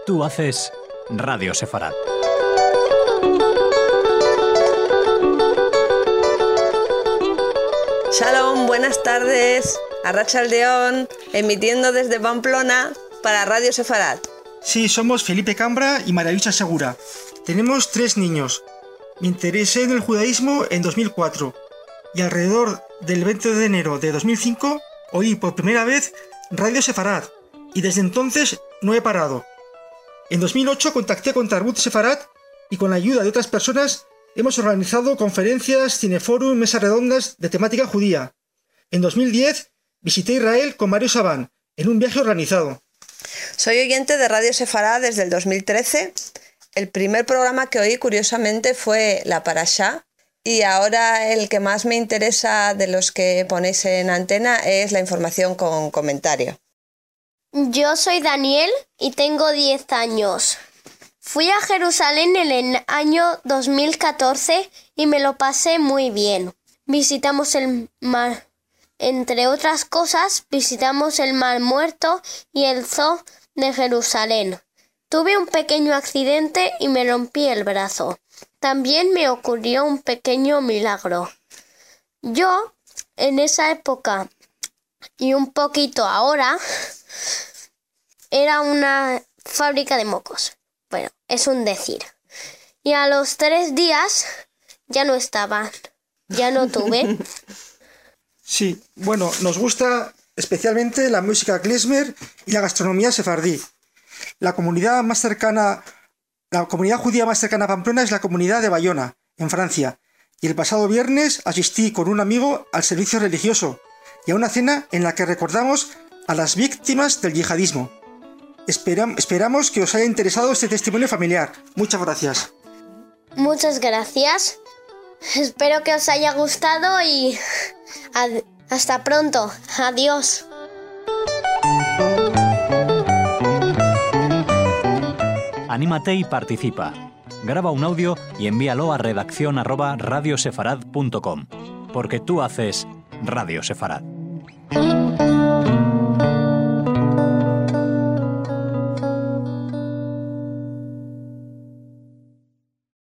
Tú haces Radio Sefarad. Shalom, buenas tardes. Arratsaldeon, emitiendo desde Pamplona para Radio Sefarad. Sí, somos Felipe Cambra y María Luisa Segura. Tenemos 3 niños. Me interesé en el judaísmo en 2004 y alrededor del 20 de enero de 2005 oí por primera vez Radio Sefarad y desde entonces no he parado. En 2008 contacté con Tarbut Sefarad y con la ayuda de otras personas hemos organizado conferencias, cineforum, mesas redondas de temática judía. En 2010 visité Israel con Mario Sabán en un viaje organizado. Soy oyente de Radio Sefarad desde el 2013. El primer programa que oí, curiosamente, fue la Parashá, y ahora el que más me interesa de los que ponéis en antena es la información con comentario. Yo soy Daniel y tengo 10 años. Fui a Jerusalén en el año 2014 y me lo pasé muy bien. Visitamos el mar. Entre otras cosas, visitamos el Mar Muerto y el Zoo de Jerusalén. Tuve un pequeño accidente y me rompí el brazo. También me ocurrió un pequeño milagro. Yo, en esa época y un poquito ahora, era una fábrica de mocos. Bueno, es un decir. Y a los 3 días ya no estaban. Ya no tuve. Sí, bueno, nos gusta especialmente la música klezmer y la gastronomía sefardí. La comunidad judía más cercana a Pamplona es la comunidad de Bayona, en Francia. Y el pasado viernes asistí con un amigo al servicio religioso y a una cena en la que recordamos a las víctimas del yihadismo. Esperamos que os haya interesado este testimonio familiar. Muchas gracias. Muchas gracias. Espero que os haya gustado y hasta pronto. Adiós. Anímate y participa. Graba un audio y envíalo a redacción@radiosefarad.com, porque tú haces Radio Sefarad.